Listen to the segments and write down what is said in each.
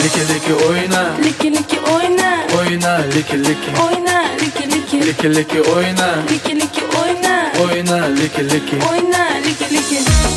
Liki liki oyna, Liki liki oyna, oyna liki liki. oyna liki liki. Liki liki oyna, Liki liki oyna, oyna liki liki. oyna liki liki.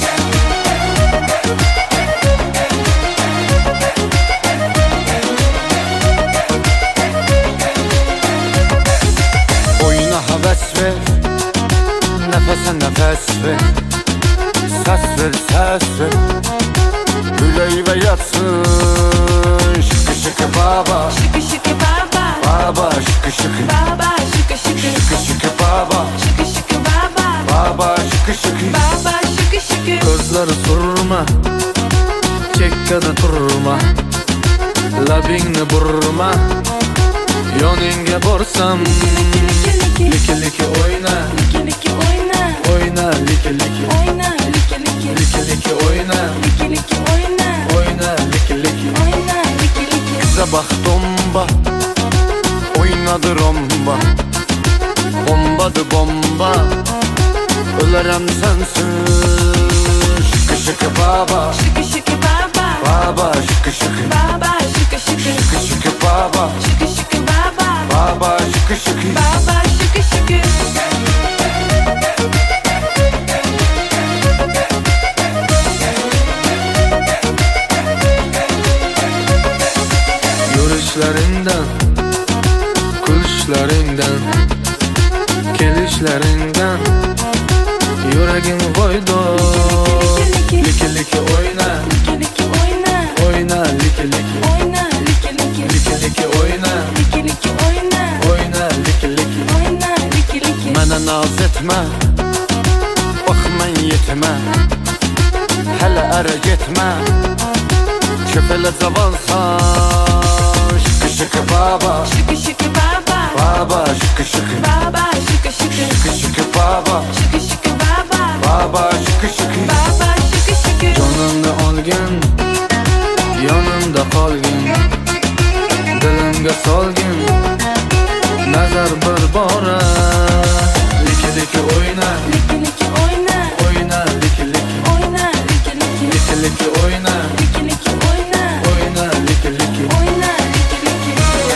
Oyuna heves ver, nefese nefes ver. Ses ver, ses ver. Yüreğime yatsın. Şıkı şıkı baba, Şıkı şıkı baba, baba şıkı şıkı. baba şıkı şıkı. Şıkı şıkı baba, Şıkı şıkı baba, baba şıkı şıkı. baba şıkı şıkı. Gözleri sorma, chekkada turma. Labingni burma, yoningga borsam. Liki liki oyna, Liki liki oyna, oyna liki liki. oyna liki liki. Liki liki oyna, Liki liki oyna, oyna liki liki. oyna liki liki. Kıza bak domba, oynadı romba. Bombadı bomba, ölerem sensiz. Şıkı şıkı baba, Şıkı şıkı baba, baba şıkı şıkı. baba şıkı şıkı. Şıkı şıkı baba, Şıkı şıkı baba, baba şıkı şıkı. baba şıkı şıkı. Yürüyüşlerinden, kuluşlarından, kelişlerinden yüreğim koydu. Liki liki oyna, Liki liki oyna, oyna liki liki. oyna liki liki. Liki liki oyna, Liki liki oyna, oyna liki liki. oyna liki liki. Mənə naz etmə, bax mən yetmə. Hələ ərə getmə, köpələ cavansan. Şıkı şıkı baba, Şıkı şıkı baba, baba şıkı şıkı. baba şıkı şıkı. Şıkı şıkı baba, Şıkı şıkı baba, baba şıkı şıkı. baba şıkı şıkı. Canımda olgin, yanımda qolgin. Dilimga solgin, nazar bir bora. Liki liki oyna, Liki liki oyna, oyna liki liki. oyna liki liki. Liki liki oyna, Liki liki oyna, oyna liki liki. oyna liki liki.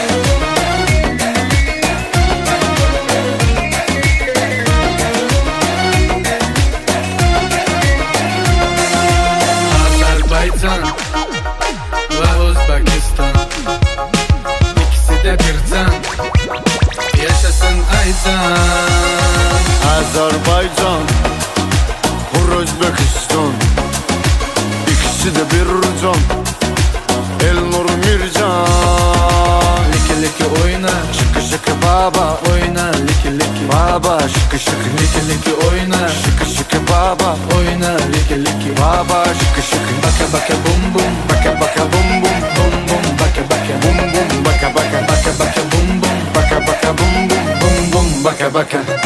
Azerbaycan ve Özbekistan, ikisi de bir can. Yaşasın Aycan. Azərbaycan, Hur Özbekistan. İkisi de bir can, Elnur Mircan. Liki liki oyna, Şıkı şıkı baba, oyna liki liki. baba şıkı şıkı. Liki liki oyna, Şıkı şıkı baba, oyna liki liki. baba şıkı şıkı. Baka baka bum bum, Baka baka bum bum, bum bum baka baka. bum bum baka baka. Baka baka bum bum, Baka baka bum bum, bum bum baka baka.